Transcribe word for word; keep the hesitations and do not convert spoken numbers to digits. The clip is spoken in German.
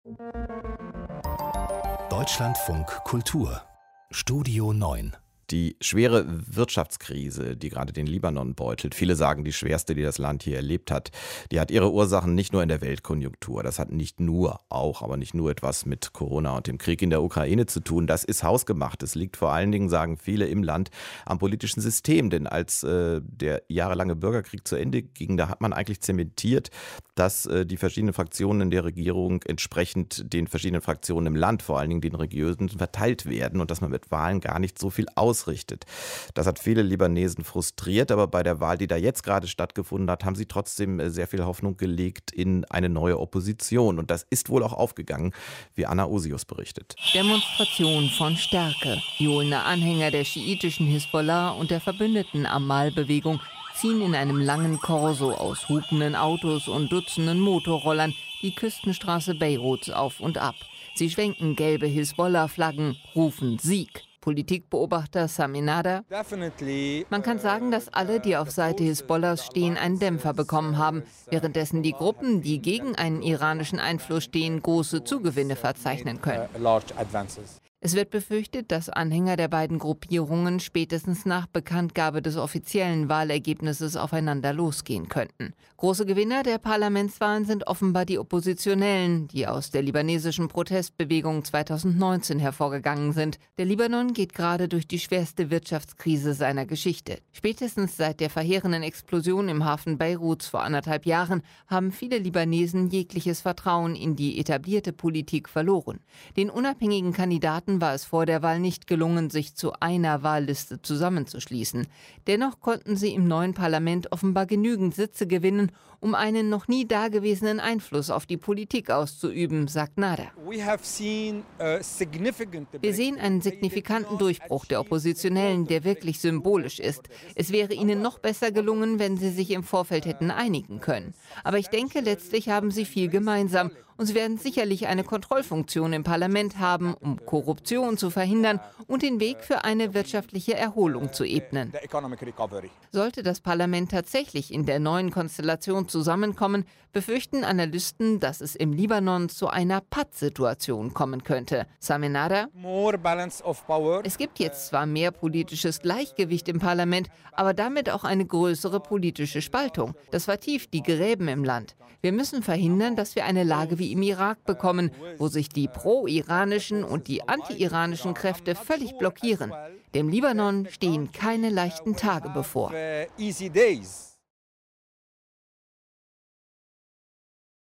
Deutschlandfunk Kultur Studio neun. Die schwere Wirtschaftskrise, die gerade den Libanon beutelt, viele sagen die schwerste, die das Land hier erlebt hat, die hat ihre Ursachen nicht nur in der Weltkonjunktur. Das hat nicht nur, auch, aber nicht nur etwas mit Corona und dem Krieg in der Ukraine zu tun. Das ist hausgemacht. Es liegt vor allen Dingen, sagen viele im Land, am politischen System. Denn als äh, der jahrelange Bürgerkrieg zu Ende ging, da hat man eigentlich zementiert, dass äh, die verschiedenen Fraktionen in der Regierung entsprechend den verschiedenen Fraktionen im Land, vor allen Dingen den religiösen, verteilt werden und dass man mit Wahlen gar nicht so viel aus ausrichtet. Das hat viele Libanesen frustriert, aber bei der Wahl, die da jetzt gerade stattgefunden hat, haben sie trotzdem sehr viel Hoffnung gelegt in eine neue Opposition. Und das ist wohl auch aufgegangen, wie Anna Osius berichtet. Demonstration von Stärke. Johlende Anhänger der schiitischen Hisbollah und der verbündeten Amal-Bewegung ziehen in einem langen Korso aus hupenden Autos und Dutzenden Motorrollern die Küstenstraße Beiruts auf und ab. Sie schwenken gelbe Hisbollah-Flaggen, rufen Sieg. Politikbeobachter Sami Nader. Man kann sagen, dass alle, die auf Seite Hisbollahs stehen, einen Dämpfer bekommen haben, währenddessen die Gruppen, die gegen einen iranischen Einfluss stehen, große Zugewinne verzeichnen können. Es wird befürchtet, dass Anhänger der beiden Gruppierungen spätestens nach Bekanntgabe des offiziellen Wahlergebnisses aufeinander losgehen könnten. Große Gewinner der Parlamentswahlen sind offenbar die Oppositionellen, die aus der libanesischen Protestbewegung zweitausendneunzehn hervorgegangen sind. Der Libanon geht gerade durch die schwerste Wirtschaftskrise seiner Geschichte. Spätestens seit der verheerenden Explosion im Hafen Beiruts vor anderthalb Jahren haben viele Libanesen jegliches Vertrauen in die etablierte Politik verloren. Den unabhängigen Kandidaten war es vor der Wahl nicht gelungen, sich zu einer Wahlliste zusammenzuschließen. Dennoch konnten sie im neuen Parlament offenbar genügend Sitze gewinnen, um einen noch nie dagewesenen Einfluss auf die Politik auszuüben, sagt Nader. Wir sehen einen signifikanten Durchbruch der Oppositionellen, der wirklich symbolisch ist. Es wäre ihnen noch besser gelungen, wenn sie sich im Vorfeld hätten einigen können. Aber ich denke, letztlich haben sie viel gemeinsam. Und sie werden sicherlich eine Kontrollfunktion im Parlament haben, um Korruption zu verhindern und den Weg für eine wirtschaftliche Erholung zu ebnen. Sollte das Parlament tatsächlich in der neuen Konstellation zusammenkommen, befürchten Analysten, dass es im Libanon zu einer Pattsituation kommen könnte. Sami Nader: Es gibt jetzt zwar mehr politisches Gleichgewicht im Parlament, aber damit auch eine größere politische Spaltung. Das vertieft die Gräben im Land. Wir müssen verhindern, dass wir eine Lage wie im Irak bekommen, wo sich die pro-iranischen und die anti-iranischen Kräfte völlig blockieren. Dem Libanon stehen keine leichten Tage bevor.